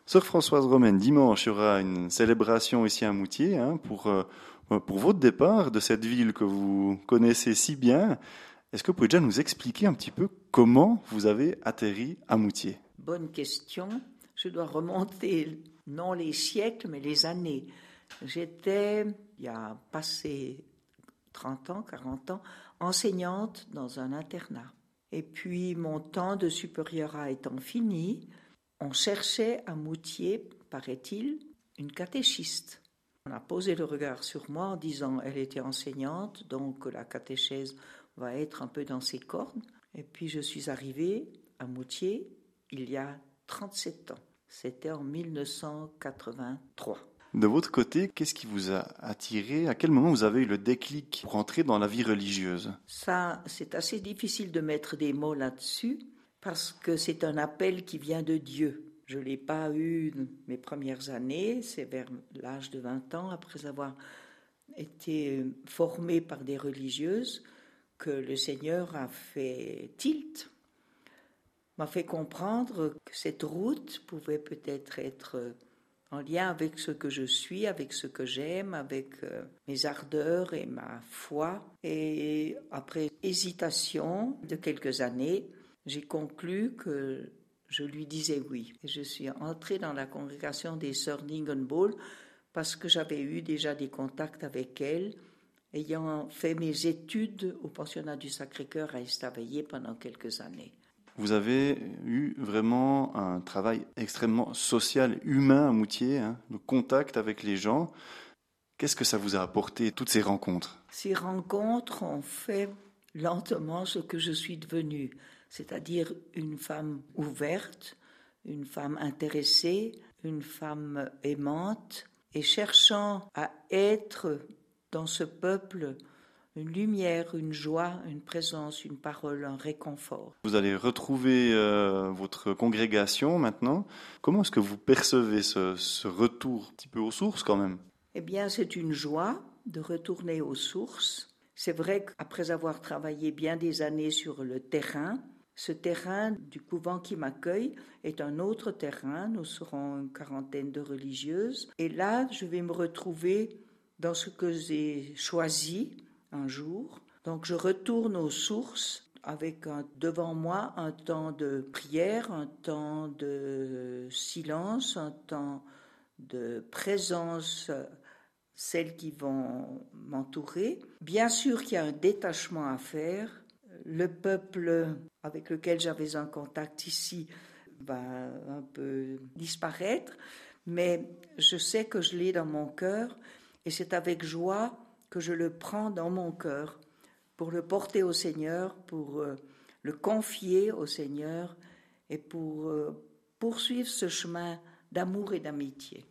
Sœur Françoise Romaine, dimanche, il y aura une célébration ici à Moutier pour votre départ de cette ville que vous connaissez si bien. Est-ce que vous pouvez déjà nous expliquer un petit peu comment vous avez atterri à Moutier? Bonne question. Je dois remonter non les siècles, mais les années. J'étais, il y a passé 30 ans, 40 ans, enseignante dans un internat. Et puis, mon temps de supérieura étant fini, on cherchait à Moutier, paraît-il, une catéchiste. On a posé le regard sur moi en disant elle était enseignante, donc la catéchèse va être un peu dans ses cordes. Et puis, je suis arrivée à Moutier il y a 37 ans. C'était en 1983. De votre côté, qu'est-ce qui vous a attiré? À quel moment vous avez eu le déclic pour entrer dans la vie religieuse? Ça, c'est assez difficile de mettre des mots là-dessus parce que c'est un appel qui vient de Dieu. Je ne l'ai pas eu mes premières années, c'est vers l'âge de 20 ans, après avoir été formée par des religieuses, que le Seigneur a fait tilt, m'a fait comprendre que cette route pouvait peut-être être en lien avec ce que je suis, avec ce que j'aime, avec mes ardeurs et ma foi. Et après hésitation de quelques années, j'ai conclu que je lui disais oui. Et je suis entrée dans la congrégation des sœurs d'Ingenbol parce que j'avais eu déjà des contacts avec elles, ayant fait mes études au pensionnat du Sacré-Cœur à Estavayer pendant quelques années. Vous avez eu vraiment un travail extrêmement social, humain à Moutier, hein, le contact avec les gens. Qu'est-ce que ça vous a apporté, toutes ces rencontres? Ces rencontres ont fait lentement ce que je suis devenue, c'est-à-dire une femme ouverte, une femme intéressée, une femme aimante, et cherchant à être dans ce peuple une lumière, une joie, une présence, une parole, un réconfort. Vous allez retrouver votre congrégation maintenant. Comment est-ce que vous percevez ce retour un petit peu aux sources quand même? Eh bien, c'est une joie de retourner aux sources. C'est vrai qu'après avoir travaillé bien des années sur le terrain, ce terrain du couvent qui m'accueille est un autre terrain. Nous serons une quarantaine de religieuses. Et là, je vais me retrouver dans ce que j'ai choisi un jour. Donc, je retourne aux sources avec devant moi un temps de prière, un temps de silence, un temps de présence, celles qui vont m'entourer. Bien sûr qu'il y a un détachement à faire. Le peuple avec lequel j'avais un contact ici va un peu disparaître, mais je sais que je l'ai dans mon cœur et c'est avec joie que je le prends dans mon cœur pour le porter au Seigneur, pour le confier au Seigneur et pour poursuivre ce chemin d'amour et d'amitié.